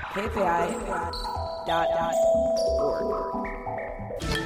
KFAI.org.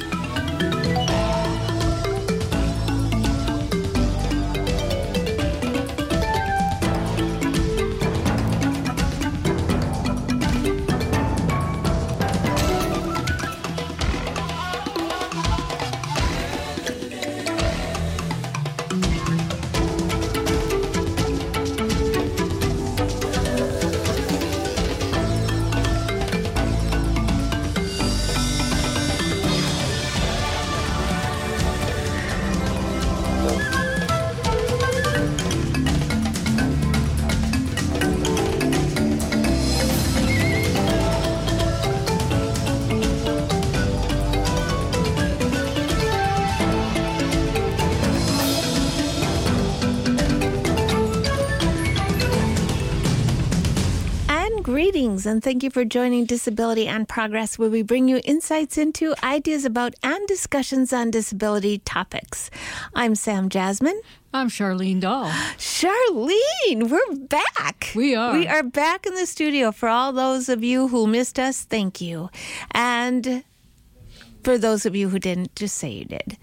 Greetings and thank you for joining Disability and Progress, where we bring you insights into ideas about and discussions on disability topics. I'm Sam Jasmine. I'm Charlene Dahl. Charlene, we're back. We are. We are back in the studio. For all those of you who missed us, thank you. And for those of you who didn't, just say you did.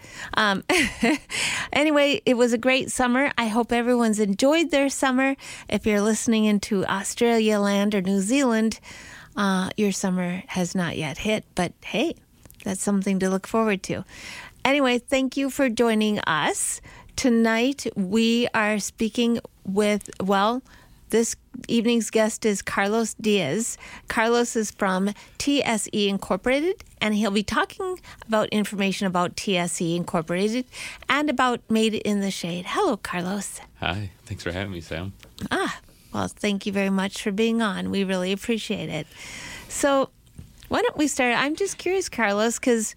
Anyway, it was a great summer. I hope everyone's enjoyed their summer. If you're listening into Australia land or New Zealand, your summer has not yet hit. But hey, that's something to look forward to. Anyway, thank you for joining us. Tonight, we are speaking with, this evening's guest is Carlos Diaz. Carlos is from TSE Incorporated, and he'll be talking about information about TSE Incorporated and about Made in the Shade. Hello, Carlos. Hi. Thanks for having me, Sam. Well, thank you very much for being on. We really appreciate it. So why don't we start? I'm just curious, Carlos, because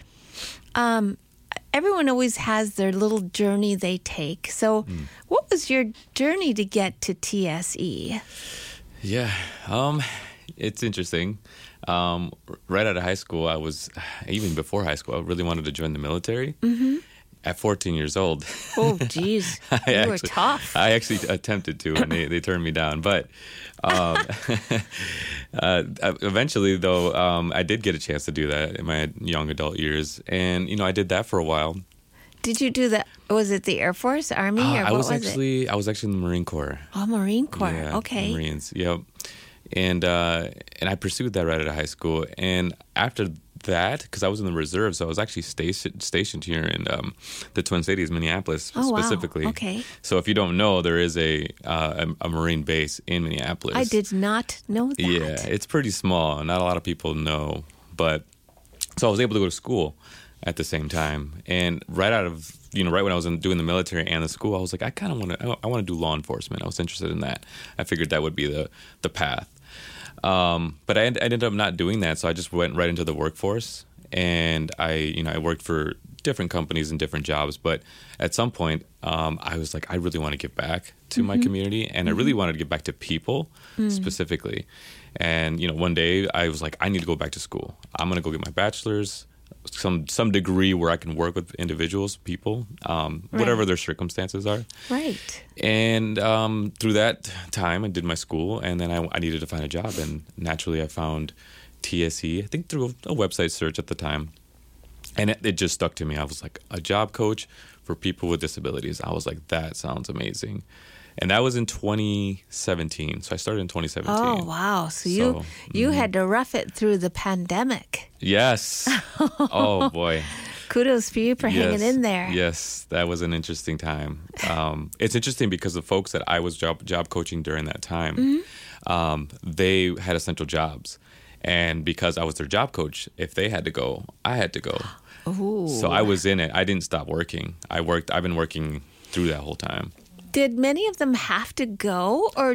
everyone always has their little journey they take. So what was your journey to get to TSE? Yeah, it's interesting. Right out of high school, even before high school, I really wanted to join the military. Mm-hmm. At 14 years old. Oh, geez. You were tough. I actually attempted to, and they turned me down. But eventually, though, I did get a chance to do that in my young adult years. And, I did that for a while. Did you do that? Was it the Air Force, Army, or what I was actually in the Marine Corps. Oh, Marine Corps. Yeah, okay. Marines, yep. And I pursued that right out of high school. And after that, because I was in the reserve, so I was actually stationed here in the Twin Cities, Minneapolis, specifically. Wow. Okay. So if you don't know, there is a Marine base in Minneapolis. I did not know that. Yeah, it's pretty small. Not a lot of people know. But so I was able to go to school at the same time. And right when I was doing the military and the school, I was like, I want to do law enforcement. I was interested in that. I figured that would be the path. But I ended up not doing that, so I just went right into the workforce, and I worked for different companies and different jobs. But at some point, I was like, I really want to give back to my community, and I really wanted to give back to people specifically. And one day I was like, I need to go back to school. I'm going to go get my bachelor's, some degree where I can work with individuals, people, whatever their circumstances are. Right. And through that time, I did my school, and then I needed to find a job. And naturally, I found TSE, I think through a website search at the time. And it just stuck to me. I was like, a job coach for people with disabilities. I was like, that sounds amazing. And that was in 2017. So I started in 2017. Oh, wow. So you had to rough it through the pandemic. Yes. Oh, boy. Kudos for you for hanging in there. Yes, that was an interesting time. It's interesting because the folks that I was job coaching during that time, they had essential jobs. And because I was their job coach, if they had to go, I had to go. Ooh. So I was in it. I didn't stop working. I've been working through that whole time. Did many of them have to go, or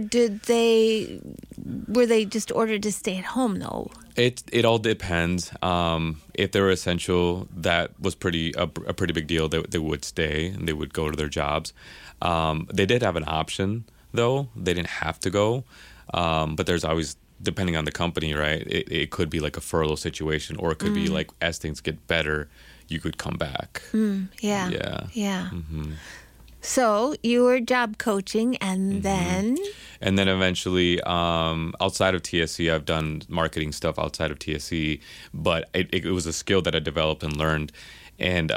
were they just ordered to stay at home, though? It all depends. If they were essential, that was a pretty big deal. They would stay and they would go to their jobs. They did have an option, though. They didn't have to go. But there's always, depending on the company, right? It could be like a furlough situation, or it could be like, as things get better, you could come back. Yeah. Yeah. Yeah. Mm-hmm. So you were job coaching, and then And then eventually, outside of TSC, I've done marketing stuff outside of TSC, but it was a skill that I developed and learned. And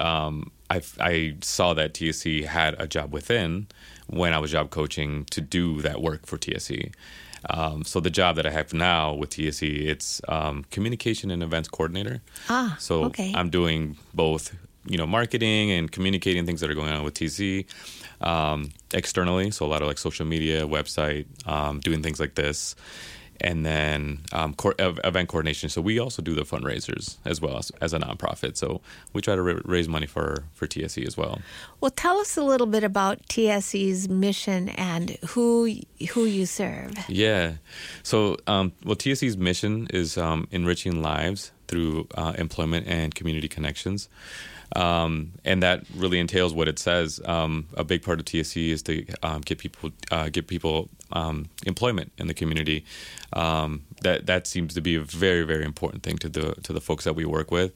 I saw that TSC had a job within when I was job coaching to do that work for TSC. So the job that I have now with TSC, it's communication and events coordinator. So okay. I'm doing both, marketing and communicating things that are going on with TSC externally. So a lot of like social media, website, doing things like this. And then event coordination. So we also do the fundraisers as well as a nonprofit. So we try to raise money for TSC as well. Well, tell us a little bit about TSC's mission and who you serve. Yeah. So, TSC's mission is enriching lives through employment and community connections. And that really entails what it says. A big part of TSC is to get people employment in the community. That seems to be a very, very important thing to the folks that we work with.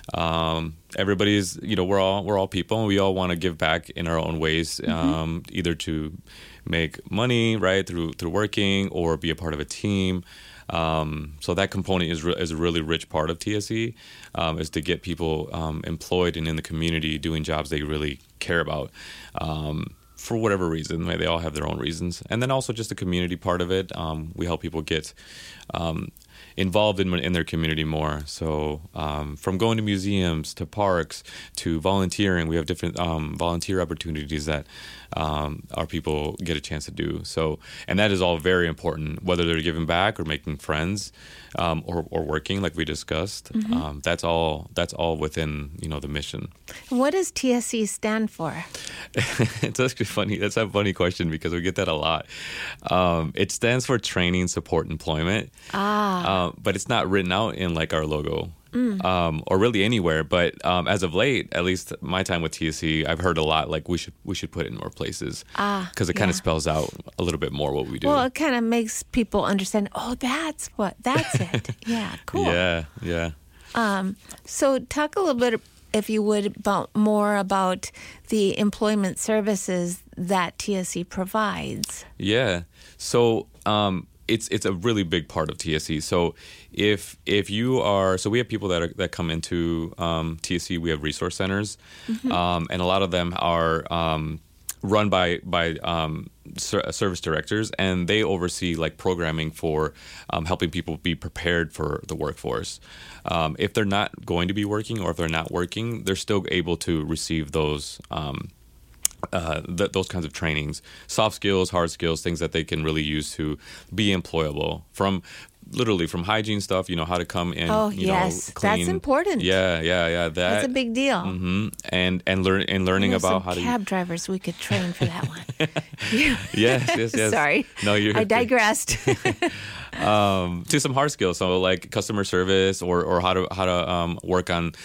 Everybody's, we're all people, and we all want to give back in our own ways, either to make money, right, through working, or be a part of a team. So that component is a really rich part of TSC, is to get people employed and in the community doing jobs they really care about, for whatever reason. Right? They all have their own reasons. And then also just the community part of it. We help people get involved in their community more. So from going to museums to parks to volunteering, we have different volunteer opportunities that our people get a chance to do. So, and that is all very important, whether they're giving back or making friends, or working like we discussed. That's all within the mission. What does TSC stand for? It's actually funny. That's a funny question because we get that a lot. It stands for Training Support Employment. But it's not written out in like our logo. Or really anywhere, but as of late, at least my time with TSC, I've heard a lot like we should put it in more places because it kind of spells out a little bit more what we do. Well, it kind of makes people understand. Oh, that's it. Yeah, cool. Yeah. So talk a little bit, if you would, more about the employment services that TSC provides. Yeah. So it's a really big part of TSC. So if you are, so we have people that come into TSC. We have resource centers, and a lot of them are run by service directors, and they oversee like programming for helping people be prepared for the workforce. If they're not going to be working, or if they're not working, they're still able to receive those. Those kinds of trainings, soft skills, hard skills, things that they can really use to be employable, from hygiene stuff, how to come in, clean. That's important. Yeah. That's a big deal. And learning about how to. Cab drivers, we could train for that one. Yes. Sorry. No, I digressed. To some hard skills, so like customer service, or how to work on,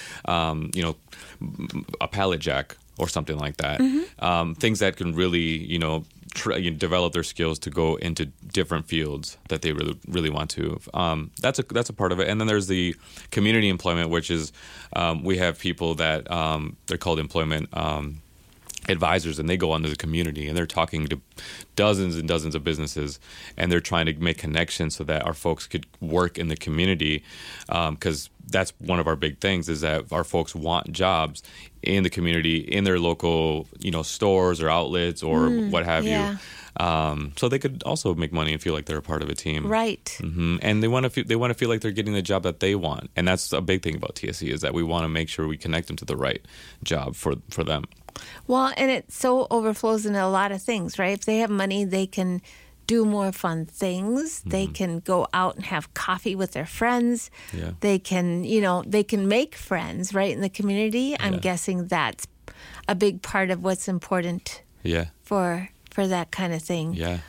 a pallet jack or something like that. Things that can really, develop their skills to go into different fields that they really want to. That's a part of it. And then there's the community employment, which is we have people that they're called employment advisors, and they go into the community and they're talking to dozens and dozens of businesses, and they're trying to make connections so that our folks could work in the community, because that's one of our big things, is that our folks want jobs in the community, in their local stores or outlets or what have you, so they could also make money and feel like they're a part of a team, right? And they want to feel like they're getting the job that they want, and that's a big thing about TSC, is that we want to make sure we connect them to the right job for them. Well, and it so overflows into a lot of things, right? If they have money, they can do more fun things. They can go out and have coffee with their friends. Yeah. They can, they can make friends, right, in the community. I'm guessing that's a big part of what's important. Yeah. For that kind of thing. Yeah.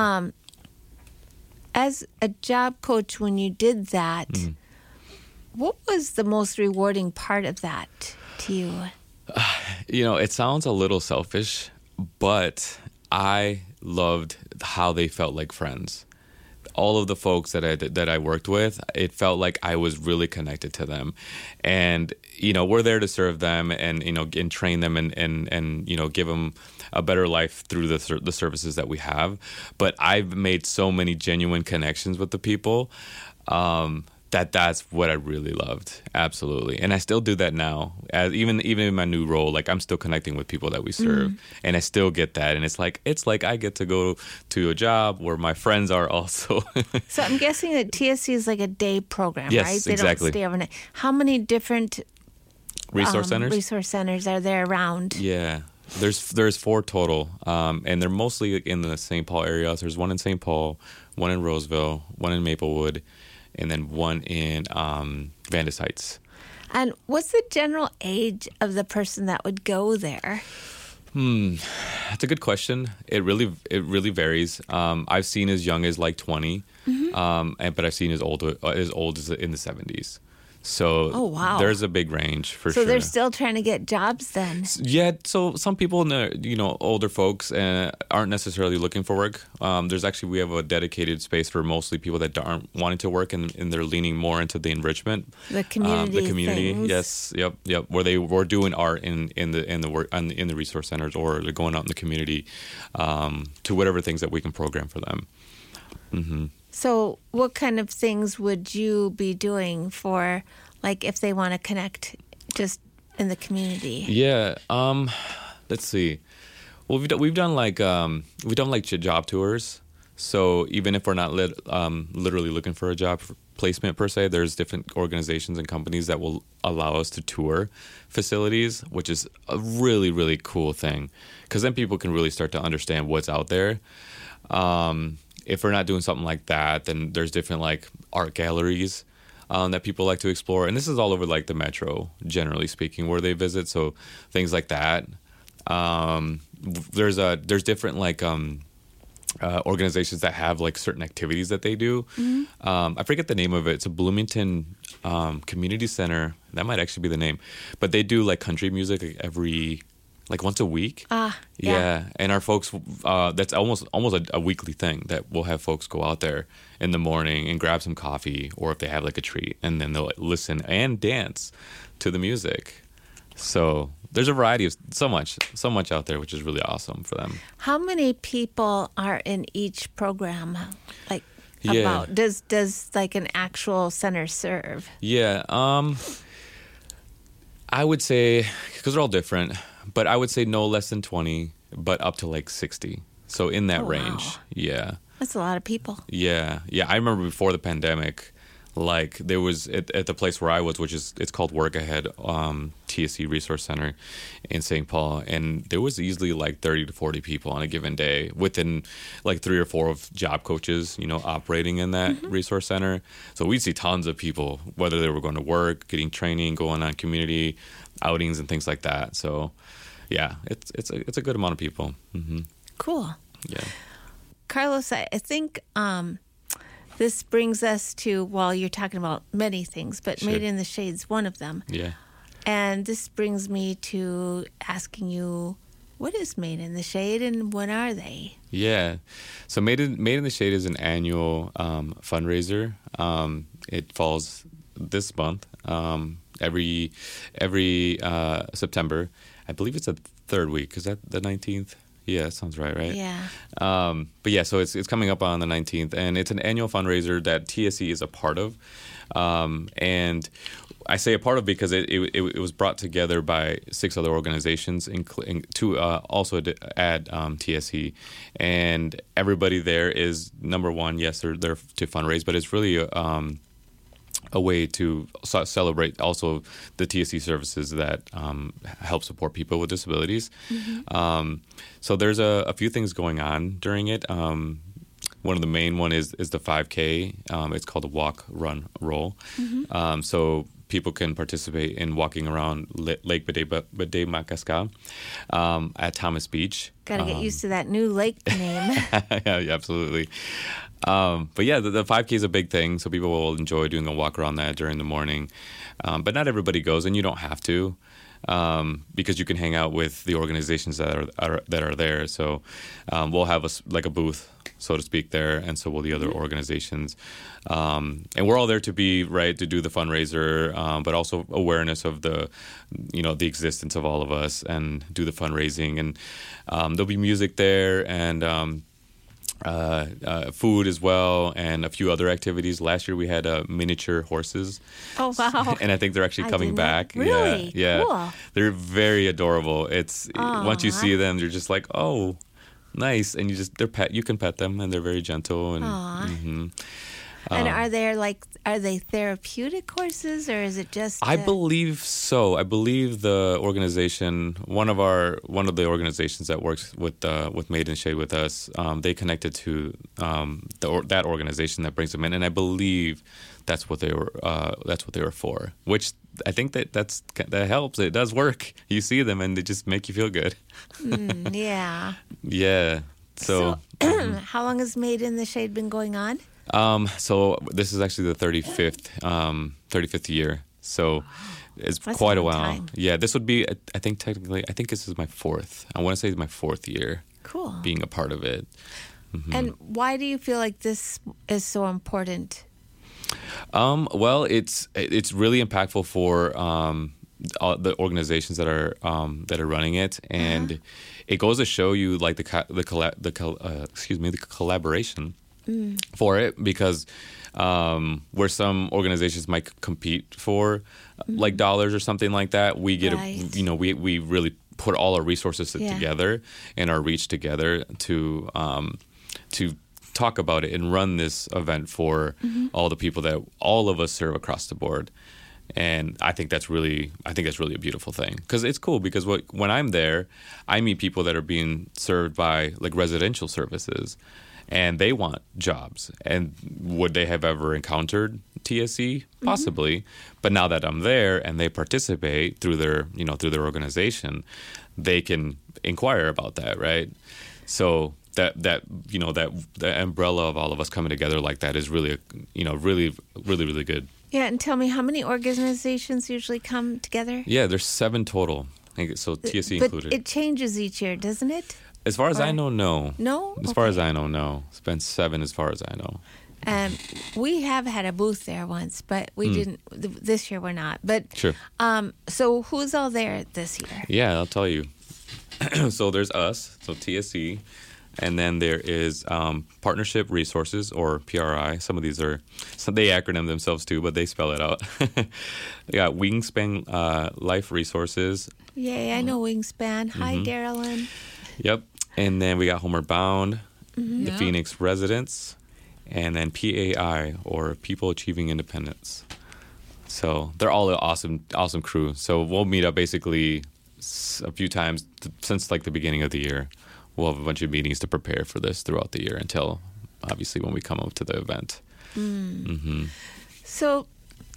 As a job coach, when you did that, what was the most rewarding part of that to you? It sounds a little selfish, but I loved how they felt like friends. all of the folks that I worked with, it felt like I was really connected to them, and we're there to serve them, and and train them, and give them a better life through the services that we have. But I've made so many genuine connections with the people. That's what I really loved, absolutely, and I still do that now. Even in my new role, like I'm still connecting with people that we serve, and I still get that. And it's like I get to go to a job where my friends are also. So I'm guessing that TSC is like a day program, yes, right? They exactly. don't stay overnight. How many different resource centers are there around? Yeah. There's 4 total, and they're mostly in the St. Paul area. There's one in St. Paul, one in Roseville, one in Maplewood, and then one in Vandus Heights. And what's the general age of the person that would go there? That's a good question. It really varies. I've seen as young as like 20, but I've seen as old as in the 70s. So oh, wow. There's a big range for sure. So they're still trying to get jobs then? Yeah, so some people, older folks aren't necessarily looking for work. We have a dedicated space for mostly people that aren't wanting to work, and they're leaning more into the enrichment. The community things. Yes, yep. Where we're doing art in the resource centers, or they're going out in the community to whatever things that we can program for them. Mm-hmm. So what kind of things would you be doing for, like, if they want to connect just in the community? Yeah. Let's see. Well, we've done job tours. So even if we're not literally looking for a job placement per se, there's different organizations and companies that will allow us to tour facilities, which is a really, really cool thing, because then people can really start to understand what's out there. If we're not doing something like that, then there's different like art galleries that people like to explore, and this is all over like the metro, generally speaking, where they visit. So things like that. There's different like organizations that have like certain activities that they do. I forget the name of it. It's a Bloomington Community Center. That might actually be the name, but they do like country music like once a week. Yeah. And our folks, that's almost a weekly thing, that we'll have folks go out there in the morning and grab some coffee, or if they have like a treat, and then they'll listen and dance to the music. So there's a variety of so much out there, which is really awesome for them. How many people are in each program? Like, yeah. Does like an actual center serve? Yeah. I would say, because they're all different, but I would say no less than 20, but up to like 60. So in that range. Wow. Yeah. That's a lot of people. Yeah. I remember before the pandemic, like there was at the place where I was, it's called Work Ahead, TSC Resource Center in St. Paul, and there was easily like 30 to 40 people on a given day, within like 3 or 4 of job coaches, operating in that resource center. So we'd see tons of people, whether they were going to work, getting training, going on community outings and things like that. So yeah, it's a good amount of people. Mm-hmm. Cool. Yeah. Carlos, I think this brings us to, well, you're talking about many things, but Sure. Made in the Shade's one of them. Yeah. And this brings me to asking you, what is Made in the Shade and when are they? Yeah. So Made in the Shade is an annual fundraiser. It falls this month, every September. I believe it's the third week. Is that the 19th? Yeah, that sounds right? Yeah. But yeah, so it's coming up on the 19th, and it's an annual fundraiser that TSC is a part of. And I say a part of because it was brought together by 6 other organizations, to also add TSC. And everybody there is, number one, yes, they're there to fundraise, but it's really a way to celebrate also the TSC services that help support people with disabilities. Mm-hmm. So there's a few things going on during it. One of the main one is the 5K. It's called the Walk, Run, Roll. Mm-hmm. So people can participate in walking around Lake Bede-Makaska at Thomas Beach. Got to get used to that new lake name. Yeah, absolutely. But yeah, the 5K is a big thing, so people will enjoy doing a walk around that during the morning. But not everybody goes, and you don't have to. because you can hang out with the organizations that are there. So we'll have like a booth, so to speak, there, and so will the other organizations. And we're all there to do the fundraiser, but also awareness of the existence of all of us and do the fundraising. And there'll be music there and food as well, and a few other activities. Last year we had miniature horses. Oh, wow. And I think they're actually coming back. Really? Yeah. Cool. They're very adorable. Once you see them, you're just like, oh, nice. And you can pet them, and they're very gentle. And and are they therapeutic horses, or is it just? I believe so. I believe the organization, one of the organizations that works with Made in Shade with us, they connected to that organization that brings them in, and I believe that's what they were for. Which I think that helps. It does work. You see them, and they just make you feel good. Yeah. Yeah. So how long has Made in the Shade been going on? So this is actually the 35th year. So it's That's quite a long while. time. Yeah, this would be, I think this is my fourth. I want to say it's my fourth year. Cool. Being a part of it. And why do you feel like this is so important? Well, it's really impactful for all the organizations that are running it, and it goes to show you like the collaboration for it, because where some organizations might compete for like dollars or something like that, we get we really put all our resources together and our reach together to talk about it and run this event for all the people that all of us serve across the board. And I think that's really a beautiful thing, because it's cool, because when I'm there, I meet people that are being served by like residential services, and they want jobs. And would they have ever encountered TSC? Possibly. But now that I'm there and they participate through their organization, they can inquire about that, right? So that umbrella of all of us coming together like that is really, really good. Yeah, and tell me, how many organizations usually come together? Yeah, there's 7 total. So TSC but included. It changes each year, doesn't it? As far as I know, no. No? As far as I know, no. It's been 7 as far as I know. We have had a booth there once, but we didn't. This year we're not. But Sure. So who's all there this year? Yeah, I'll tell you. So there's us, so TSC, and then there is Partnership Resources, or PRI. Some of these they acronym themselves too, but they spell it out. They got Wingspan Life Resources. Yay, I know Wingspan. Hi, Darylyn. Yep. And then we got Homeward Bound, the Phoenix Residents, and then PAI, or People Achieving Independence. So they're all an awesome crew. So we'll meet up basically a few times since like the beginning of the year. We'll have a bunch of meetings to prepare for this throughout the year until obviously when we come up to the event. So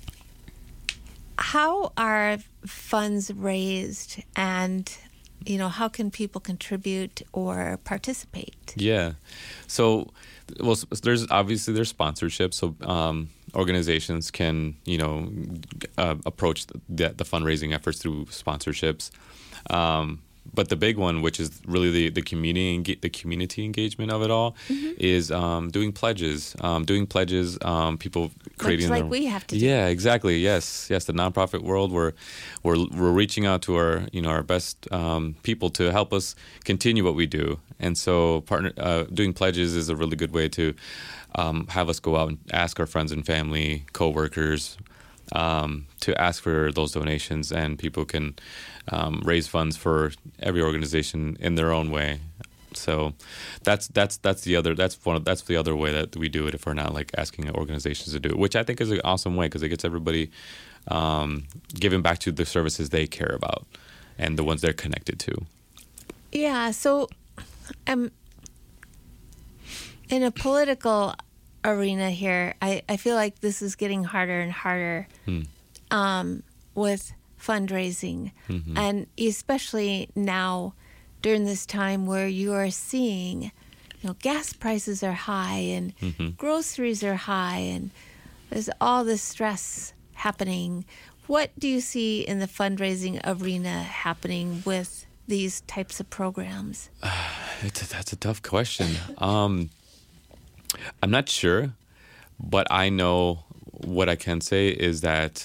how are funds raised, and how can people contribute or participate? Yeah. So, there's sponsorships. So organizations can, approach the fundraising efforts through sponsorships. But the big one, which is really the community engagement of it all, is doing pledges. People creating much like we have to do. Yeah, exactly. Yes. The nonprofit world, we're reaching out to our best people to help us continue what we do, and so doing pledges is a really good way to have us go out and ask our friends and family, coworkers, to ask for those donations, and people can raise funds for every organization in their own way. So that's the other way that we do it, if we're not like asking organizations to do it, which I think is an awesome way, because it gets everybody giving back to the services they care about and the ones they're connected to. Yeah. So, in a political arena here, I feel like this is getting harder and harder with fundraising, and especially now during this time where you are seeing, gas prices are high and groceries are high, and there's all this stress happening. What do you see in the fundraising arena happening with these types of programs? That's a tough question. I'm not sure, but I know what I can say is that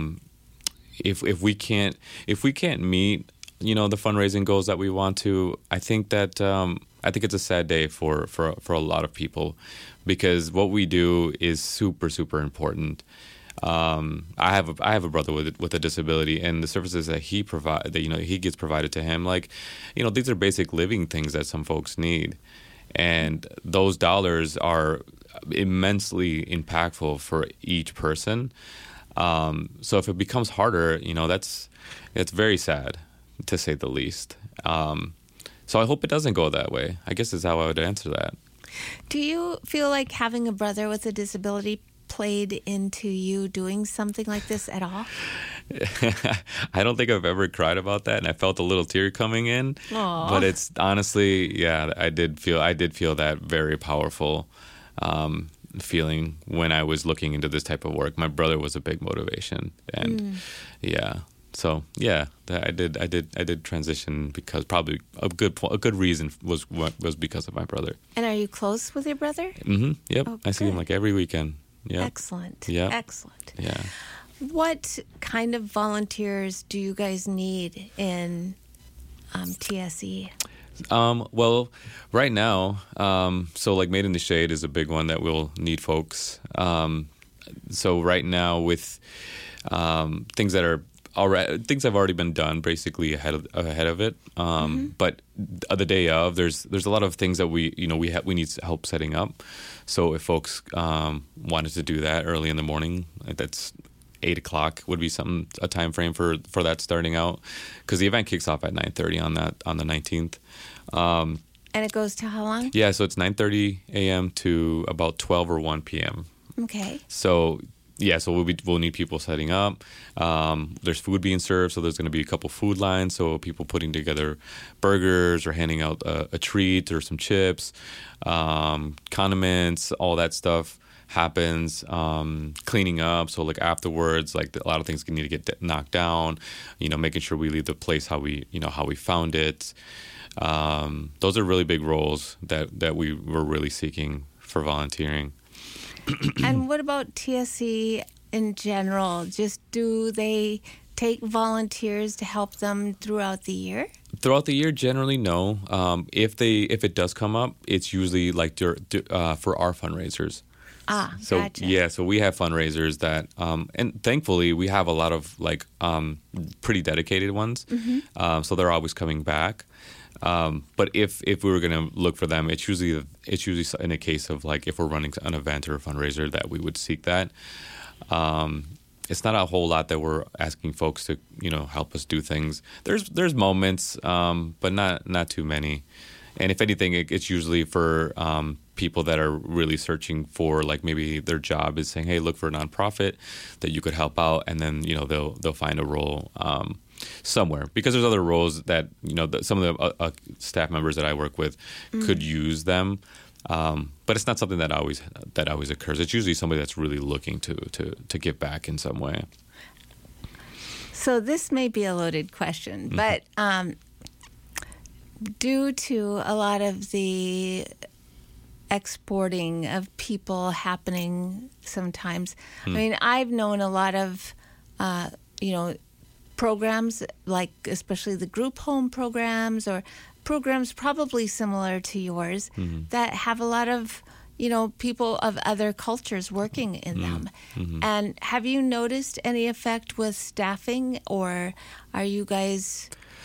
if we can't meet the fundraising goals that we want to, I think it's a sad day for a lot of people, because what we do is super, super important. I have a brother with a disability, and the services that he gets provided to him, these are basic living things that some folks need, and those dollars are immensely impactful for each person. So if it becomes harder, it's very sad, to say the least. So I hope it doesn't go that way, I guess is how I would answer that. Do you feel like having a brother with a disability played into you doing something like this at all? I don't think I've ever cried about that, and I felt a little tear coming in. Aww. But it's honestly, I did feel that very powerful feeling when I was looking into this type of work. My brother was a big motivation, and so I did transition because probably a good reason was because of my brother. And are you close with your brother? Mm-hmm. Yep. Oh, I see him like every weekend. Yep. Excellent. Yep. Excellent. Yeah. What kind of volunteers do you guys need in TSE? Well, right now, so like Made in the Shade is a big one that we'll need folks. So right now with things have already been done basically ahead of it. But the day of, there's a lot of things that we need help setting up. So if folks wanted to do that early in the morning, that's 8:00 would be a time frame for that starting out, because the event kicks off at 9:30 on the 19th. And it goes to how long? Yeah, so it's 9:30 a.m. to about 12 or 1 p.m. Okay. So we'll need people setting up. There's food being served, so there's going to be a couple food lines. So people putting together burgers or handing out a treat or some chips, condiments, all that stuff happens. Cleaning up, so like afterwards, like a lot of things need to get knocked down. Making sure we leave the place how we found it. Those are really big roles that we were really seeking for volunteering. And what about TSE in general? Just do they take volunteers to help them throughout the year? Throughout the year, generally, no. If it does come up, it's usually like for our fundraisers. So gotcha. Yeah, so we have fundraisers that, and thankfully we have a lot of pretty dedicated ones. Mm-hmm. So they're always coming back. But if we were going to look for them, it's usually in a case of like if we're running an event or a fundraiser that we would seek that. It's not a whole lot that we're asking folks to help us do things. There's moments, but not too many. And if anything, it's usually for people that are really searching for, like, maybe their job is saying, hey, look for a nonprofit that you could help out, and then they'll find a role somewhere, because there's other roles that some of the staff members that I work with could use them, but it's not something that always occurs. It's usually somebody that's really looking to give back in some way. So this may be a loaded question, but due to a lot of the exporting of people happening sometimes, I mean, I've known a lot of programs, like especially the group home programs or programs probably similar to yours, that have a lot of people of other cultures working in them. And have you noticed any effect with staffing, or are you guys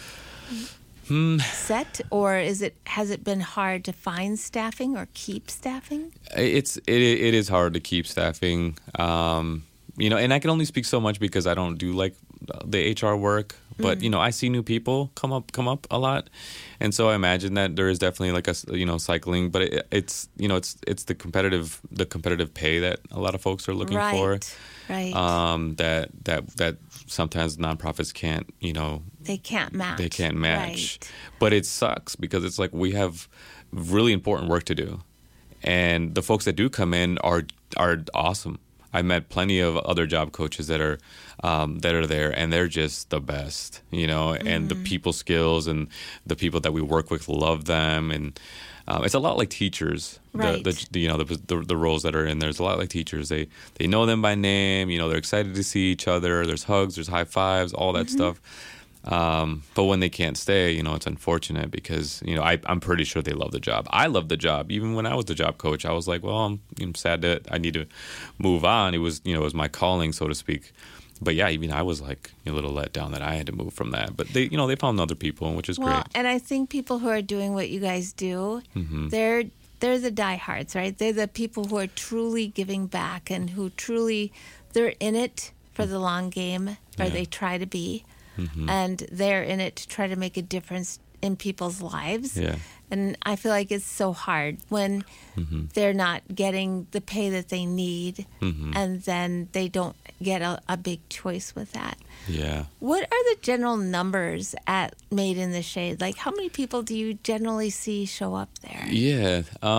set, or has it been hard to find staffing or keep staffing? It is hard to keep staffing, and I can only speak so much because I don't do like the HR work, but I see new people come up a lot, and so I imagine that there is definitely like a cycling, but it's the competitive pay that a lot of folks are looking for, right? That sometimes nonprofits can't they can't match, right. But it sucks because it's like we have really important work to do, and the folks that do come in are awesome. I met plenty of other job coaches that are there, and they're just the best, and the people skills and the people that we work with love them, and it's a lot like teachers. Right. The roles that are in there. It's a lot like teachers. They know them by name. They're excited to see each other. There's hugs. There's high fives. All that stuff. But when they can't stay, it's unfortunate because I'm pretty sure they love the job. I love the job. Even when I was the job coach, I was like, well, I'm sad that I need to move on. It was it was my calling, so to speak. But yeah, even I was like a little let down that I had to move from that. But they found other people, which is great. And I think people who are doing what you guys do, they're the diehards, right? They're the people who are truly giving back and who truly, they're in it for the long game, or they try to be. And they're in it to try to make a difference in people's lives. Yeah. And I feel like it's so hard when they're not getting the pay that they need, and then they don't get a big choice with that. Yeah. What are the general numbers at Made in the Shade? Like, how many people do you generally see show up there? Yeah.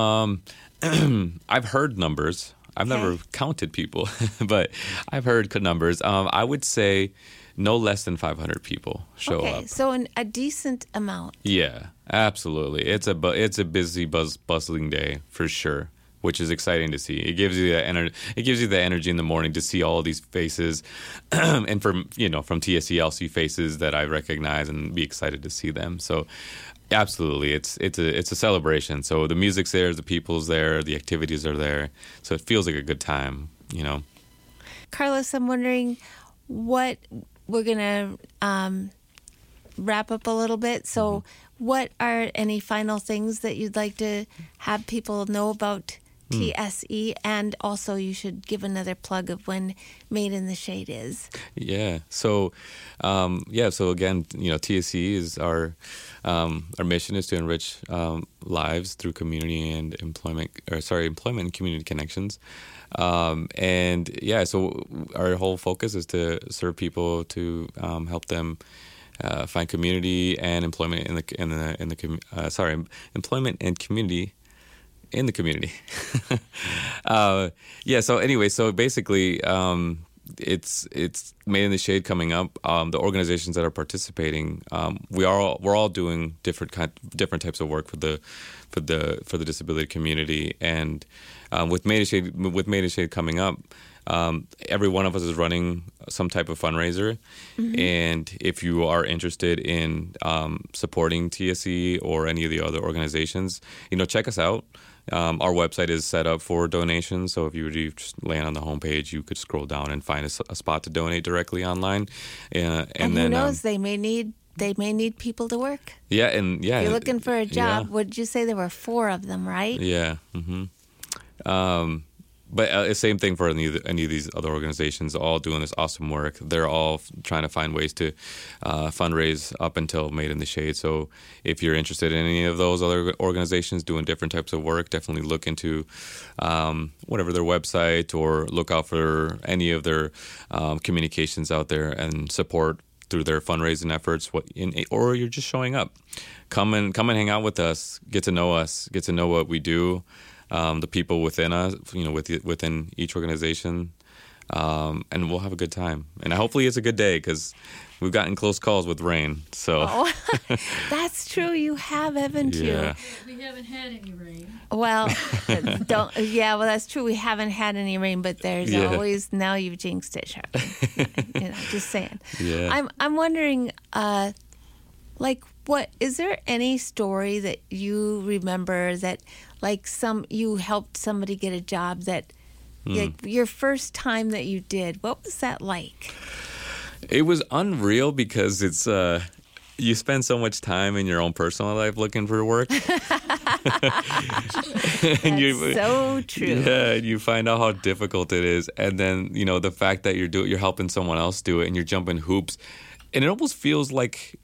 I've heard numbers. I've never counted people, but I've heard numbers. I would say no less than 500 people show up. Okay, so a decent amount. Yeah, absolutely. It's a busy, bustling day for sure, which is exciting to see. It gives you that energy. It gives you the energy in the morning to see all of these faces, and from TSC, I'll see faces that I recognize and be excited to see them. So, absolutely, it's a celebration. So the music's there, the people's there, the activities are there. So it feels like a good time. Carlos, I'm wondering what. We're going to wrap up a little bit. So what are any final things that you'd like to have people know about TSE? And also you should give another plug of when Made in the Shade is. Yeah. So, so again, TSE is our mission is to enrich lives through community and employment and community connections. So our whole focus is to serve people, to help them find community and employment employment and community in the community. So basically, it's Made in the Shade coming up. The organizations that are participating, we're all doing different types of work for the disability community, and with Made in Shade coming up, every one of us is running some type of fundraiser, and if you are interested in supporting TSE or any of the other organizations, check us out. Our website is set up for donations, so if you just land on the homepage, you could scroll down and find a spot to donate directly online. And who then, knows, they may need people to work. Yeah, and yeah, if you're looking for a job. Yeah. What did you say? There were 4 of them, right? Yeah. But same thing for any of these other organizations, all doing this awesome work. They're all trying to find ways to fundraise up until Made in the Shade. So if you're interested in any of those other organizations doing different types of work, definitely look into whatever their website, or look out for any of their communications out there and support through their fundraising efforts. Or you're just showing up. Come and hang out with us, get to know what we do. The people within us, within each organization, and we'll have a good time. And hopefully it's a good day, because we've gotten close calls with rain. So that's true. You have, haven't you? We haven't had any rain. Well, that's true. We haven't had any rain, but there's always, now you've jinxed it, Charlie. Just saying. Yeah. I'm wondering, what is there any story that you remember that, you helped somebody get a job that, your first time that you did, what was that like? It was unreal, because it's you spend so much time in your own personal life looking for work. That's so true. Yeah, and you find out how difficult it is, and then the fact that you're helping someone else do it, and you're jumping hoops, and it almost feels like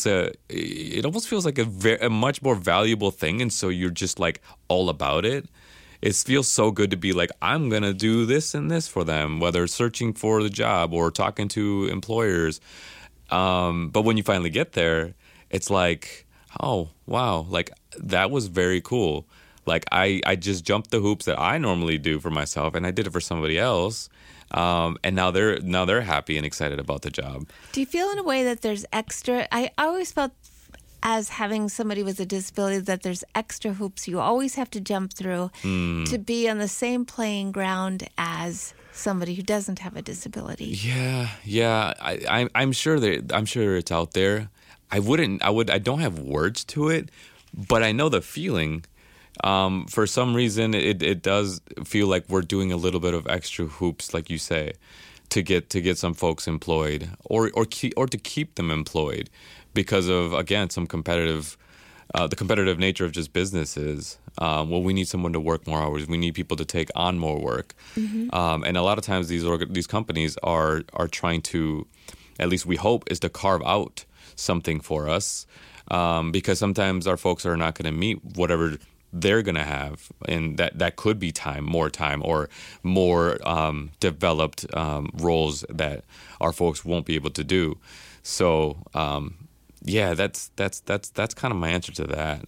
a much more valuable thing, and so you're just all about it. It feels so good to be I'm gonna do this and this for them, whether searching for the job or talking to employers. But when you finally get there, it's oh wow, that was very cool. Like I just jumped the hoops that I normally do for myself, and I did it for somebody else. And now they're happy and excited about the job. Do you feel in a way that there's extra? I always felt, as having somebody with a disability, that there's extra hoops you always have to jump through to be on the same playing ground as somebody who doesn't have a disability. Yeah. I'm sure it's out there. I don't have words to it, but I know the feeling. For some reason, it does feel like we're doing a little bit of extra hoops, like you say, to get some folks employed or to keep them employed because of, again, some the competitive nature of just businesses. Well, we need someone to work more hours. We need people to take on more work. And a lot of times these companies are trying to, at least we hope, is to carve out something for us, because sometimes our folks are not going to meet whatever they're going to have, and that could be more time or more developed roles that our folks won't be able to do. So that's kind of my answer to that.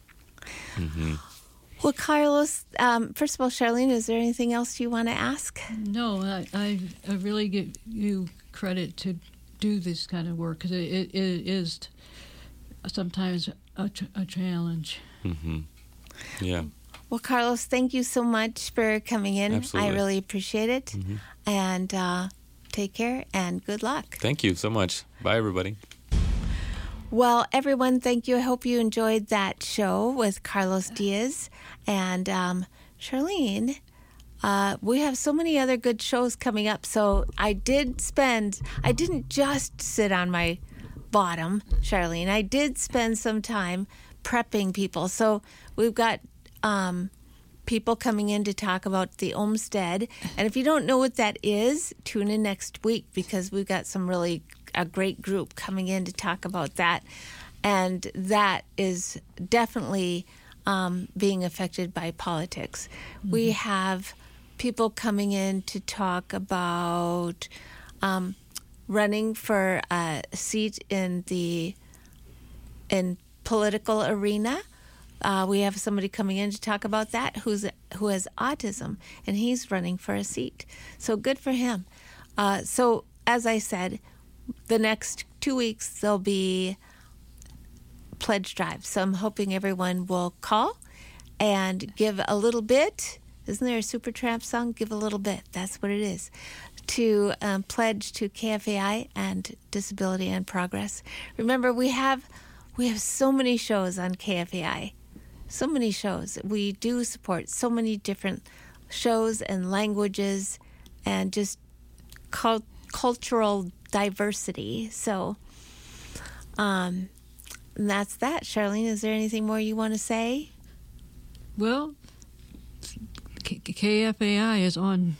Well, Carlos, first of all, Charlene, is there anything else you want to ask? No, I really give you credit to do this kind of work, because it is sometimes a challenge. Yeah. Well, Carlos, thank you so much for coming in. Absolutely. I really appreciate it. And take care and good luck. Thank you so much. Bye, everybody. Well, everyone, thank you. I hope you enjoyed that show with Carlos Diaz and Charlene. We have so many other good shows coming up. So I didn't just sit on my bottom, Charlene. I did spend some time prepping people. So we've got people coming in to talk about the Olmsted. And if you don't know what that is, tune in next week, because we've got a great group coming in to talk about that. And that is definitely being affected by politics. We have people coming in to talk about running for a seat in political arena. We have somebody coming in to talk about that who has autism, and he's running for a seat. So good for him. So as I said, the next 2 weeks there'll be pledge drive. So I'm hoping everyone will call and give a little bit. Isn't there a Supertramp song? Give a little bit. That's what it is. To pledge to KFAI and Disability and Progress. Remember, we have so many shows on KFAI. So many shows. We do support so many different shows and languages and just cultural diversity. So that's that. Charlene, is there anything more you want to say? Well, KFAI is on.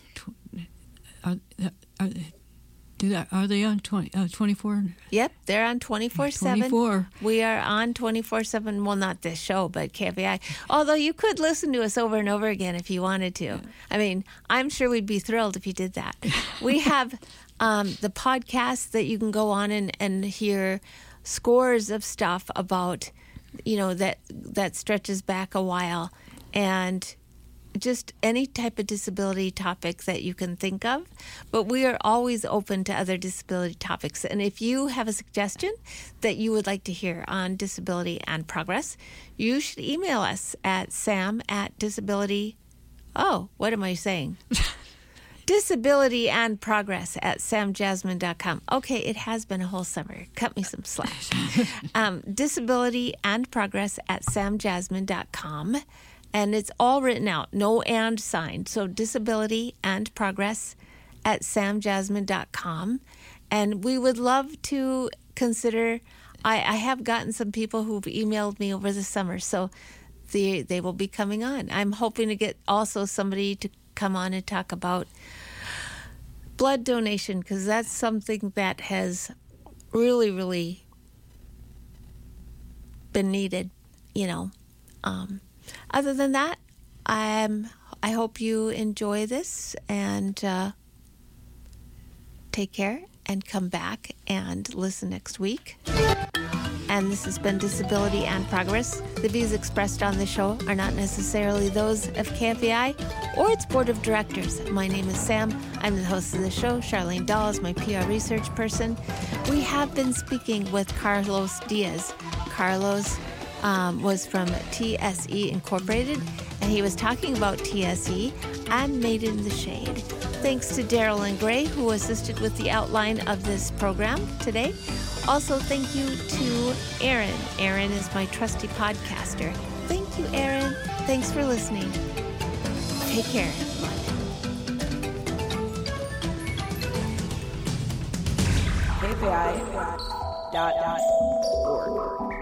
Are they on 24? Yep, they're on 24/7. 24. We are on 24/7. Well, not this show, but KFAI. Although you could listen to us over and over again if you wanted to. I mean, I'm sure we'd be thrilled if you did that. We have the podcast that you can go on and hear scores of stuff about, that stretches back a while, and just any type of disability topic that you can think of. But we are always open to other disability topics. And if you have a suggestion that you would like to hear on Disability and Progress, you should email us at sam@disability. Oh, what am I saying? Disability and Progress at samjasmine.com. Okay, it has been a whole summer. Cut me some slack. Disability and Progress at samjasmine.com. And it's all written out, no and sign. So Disability and Progress at samjasmine.com. And we would love to consider, I have gotten some people who've emailed me over the summer, so they will be coming on. I'm hoping to get also somebody to come on and talk about blood donation, because that's something that has really, really been needed, Other than that, I hope you enjoy this and take care and come back and listen next week. and this has been Disability and Progress. The views expressed on the show are not necessarily those of KFAI or its board of directors. My name is Sam. I'm the host of the show. Charlene Dahl is my PR research person. We have been speaking with Carlos Diaz. Carlos was from TSE Incorporated, and he was talking about TSE and Made in the Shade. Thanks to Daryl and Gray, who assisted with the outline of this program today. Also, thank you to Aaron. Aaron is my trusty podcaster. Thank you, Aaron. Thanks for listening. Take care, everyone. KFAI.org.